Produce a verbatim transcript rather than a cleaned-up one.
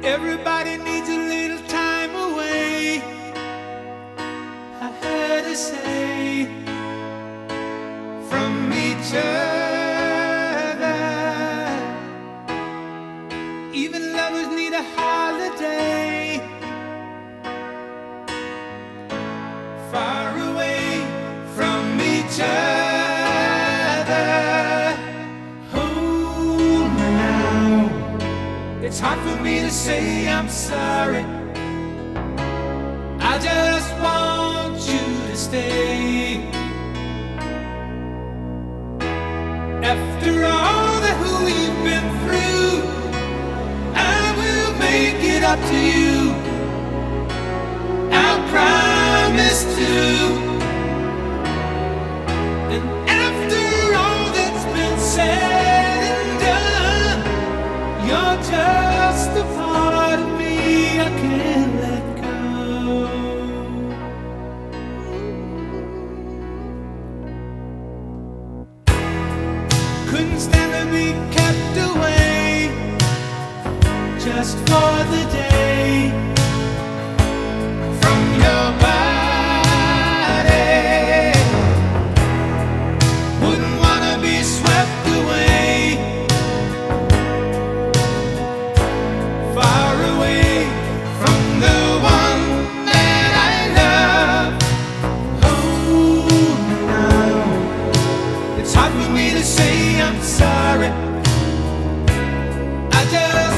Everybody needs a little time away, I heard her say, from each other. Even lovers need a holiday, far away from each other. Hold me now, it's hard for me to say I'm sorry. I just want you to stay. After all that we've been through, I will make it up to you. I'll promise to. And after all that's been said and done, you're just a part of me I can't let go. Couldn't stand to be kept away just for the day from your body. Wouldn't wanna be swept away, far away from the one that I love. Oh, no, it's hard for me to say I'm sorry. I just